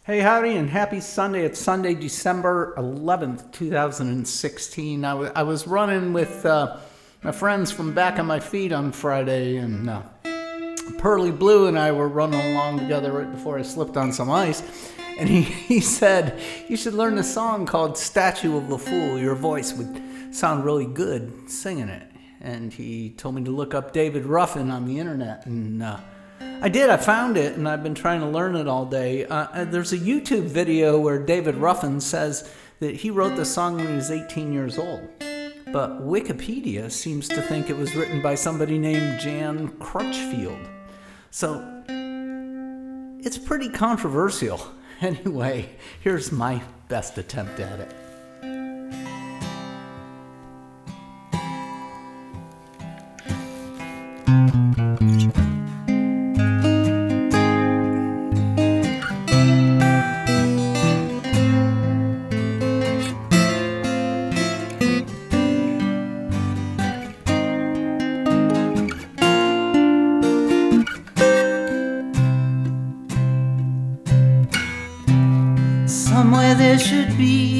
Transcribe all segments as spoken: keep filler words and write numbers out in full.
Hey, howdy, and happy Sunday. It's Sunday, December eleventh, two thousand sixteen. I, w- I was running with uh, my friends from Back on My Feet on Friday, and uh, Pearly Blue and I were running along together right before I slipped on some ice. And he, he said, you should learn a song called Statue of a Fool. Your voice would sound really good singing it. And he told me to look up David Ruffin on the internet, and uh, I did. I found it, and I've been trying to learn it all day. Uh, there's a YouTube video where David Ruffin says that he wrote the song when he was eighteen years old. But Wikipedia seems to think it was written by somebody named Jan Crutchfield. So it's pretty controversial. Anyway, here's my best attempt at it. Somewhere there should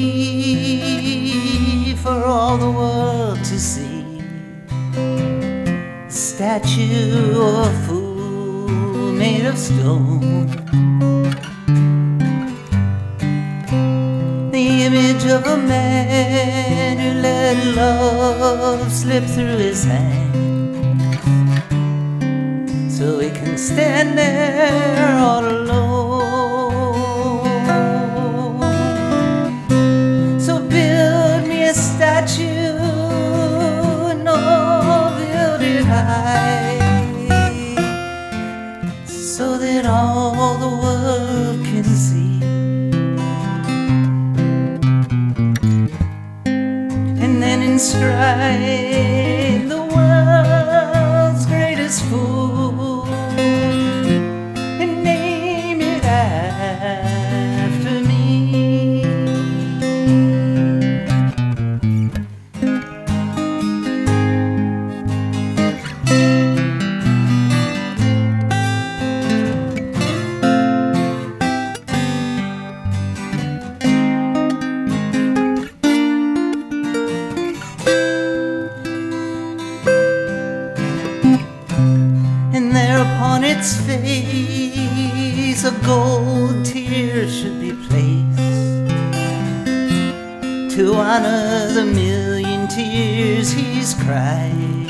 be for all the world to see a statue of a fool made of stone, the image of a man who let love slip through his hands, so he can stand there all alone. Statue, and oh, build it high, so that all the world can see. And then inscribe the world's greatest fool and name it after me. And there upon its face a gold tear should be placed to honor the million tears he's cried.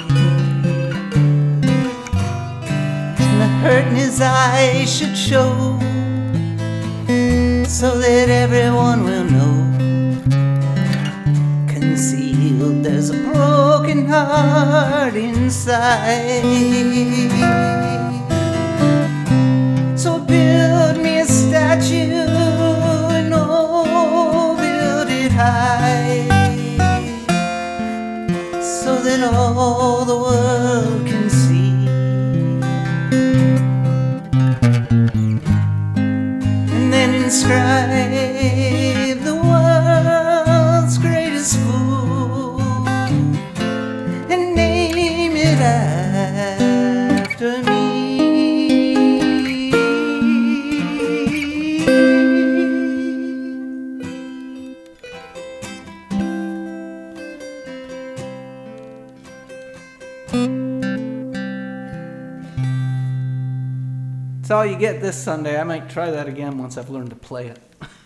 And the hurt in his eyes should show, so that everyone will know, concealed there's a broken heart inside. So build me a statue, and oh, build it high, so that all the world can see. And then inscribe the world's greatest fool and name it after me. It's all you get this Sunday. I might try that again once I've learned to play it.